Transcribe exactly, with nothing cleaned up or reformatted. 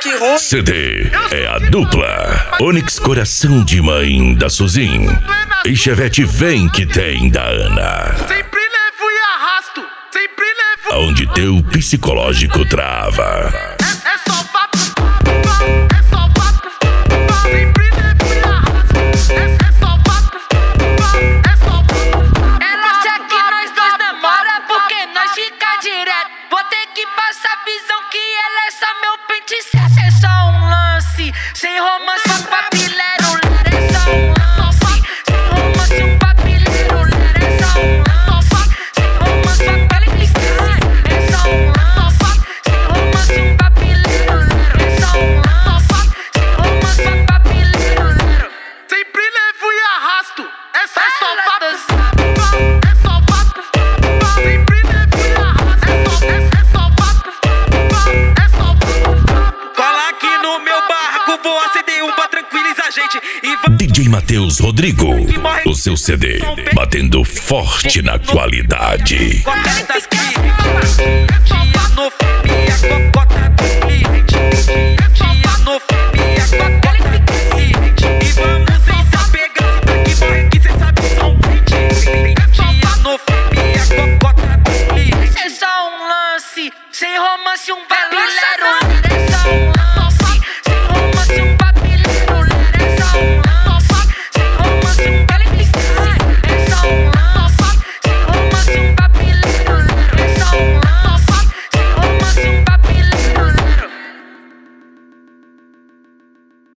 que ruim. C D é a dupla Onix Coração de Mãe da Suzin e Chevette Vem Que Tem da Ana. Sempre levo e arrasto, sempre levo. Onde teu psicológico trava. É, é só papo, é só papo. Sempre levo e arrasto, é, é só papo, é só papo. Ela acha que nós dois namora porque nós fica direto. Vou ter que passar visão que ela é só meu pente certo. É só um lance, sem romance, um papilero. É só um lance, sem romance, um papilero. É só um lance, sem romance, um papilero. É só um lance, sem romance, um papilero. É só um lance, sem romance, um papilero. Sempre levo e arrasto, é, é só Ela papo, dança. é só papo. Sempre levo e arrasto, é só, é, é só papo, é só papo. Cola aqui no meu barco, vou acender um pra tranquilizar a gente. E vai D J Matheus Rodrigo, o seu C D batendo forte na qualidade. cocota das clientes. Tia no fim, a cocota dos clientes.